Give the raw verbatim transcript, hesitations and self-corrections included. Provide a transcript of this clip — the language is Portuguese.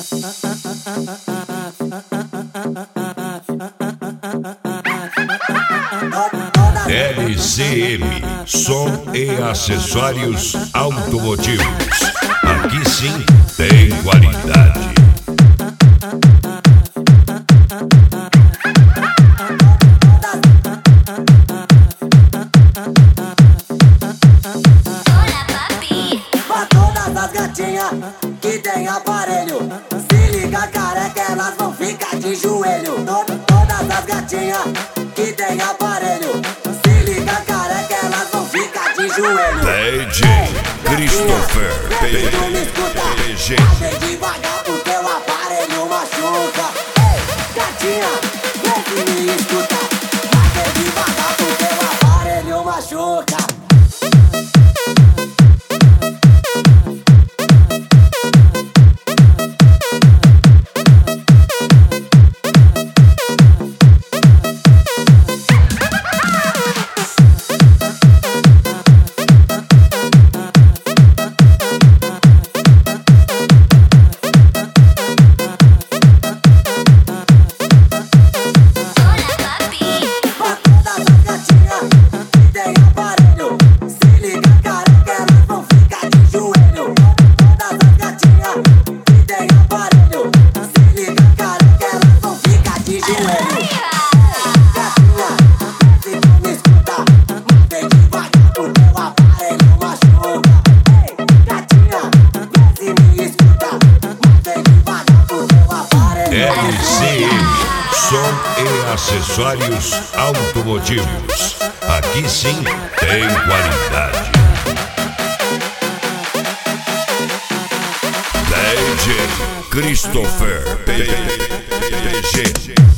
L C M, som e acessórios automotivos. Aqui sim tem qualidade. Pra todas as gatinhas que tem aparelho, se liga careca, elas vão ficar de joelho. To- Todas as gatinhas que tem aparelho, se liga careca, elas vão ficar de joelho. D J Christopher Vê se tu me escuta, P G. ande devagar porque o aparelho machuca. Ei, gatinha, vê se me escuta, ande devagar porque o aparelho machuca. L C M, som e acessórios automotivos. Aqui sim tem qualidade. D J Christopher P G.